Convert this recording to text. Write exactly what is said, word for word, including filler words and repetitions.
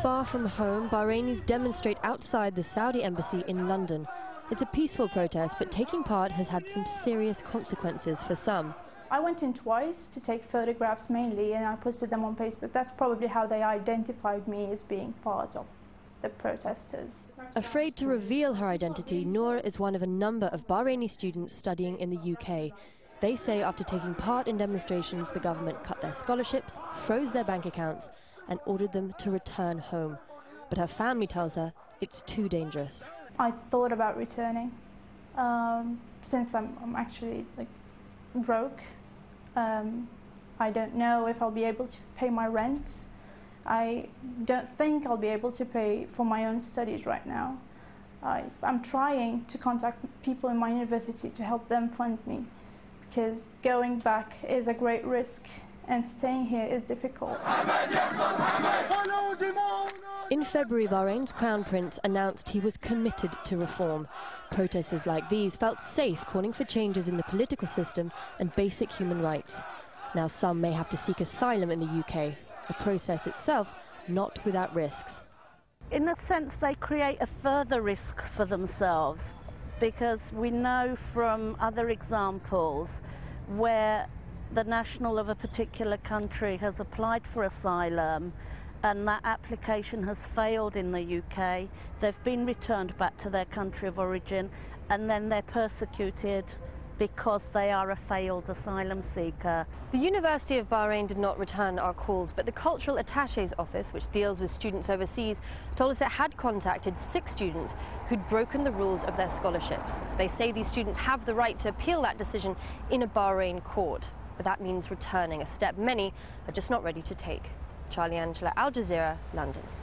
Far from home, Bahrainis demonstrate outside the Saudi embassy in London. It's a peaceful protest, but taking part has had some serious consequences for some. I went in twice to take photographs mainly, and I posted them on Facebook. That's probably how they identified me, as being part of the protesters. Afraid to reveal her identity, Noor is one of a number of Bahraini students studying in the U K. They say after taking part in demonstrations, the government cut their scholarships, froze their bank accounts, and ordered them to return home. But her family tells her it's too dangerous. I thought about returning, um, since I'm, I'm actually like broke. Um, I don't know if I'll be able to pay my rent. I don't think I'll be able to pay for my own studies right now. I, I'm trying to contact people in my university to help them fund me, because going back is a great risk and staying here is difficult. In February, Bahrain's Crown Prince announced he was committed to reform. Protesters like these felt safe calling for changes in the political system and basic human rights. Now some may have to seek asylum in the U K, a process itself not without risks. In a sense, they create a further risk for themselves, because we know from other examples where the national of a particular country has applied for asylum and that application has failed in the U K, they've been returned back to their country of origin, and then they're persecuted because they are a failed asylum seeker. The University of Bahrain did not return our calls, but the Cultural Attache's office, which deals with students overseas, told us it had contacted six students who'd broken the rules of their scholarships. They say these students have the right to appeal that decision in a Bahrain court, but that memeans returning, a step many are just not ready to take. Charlie Angela, Al Jazeera, London.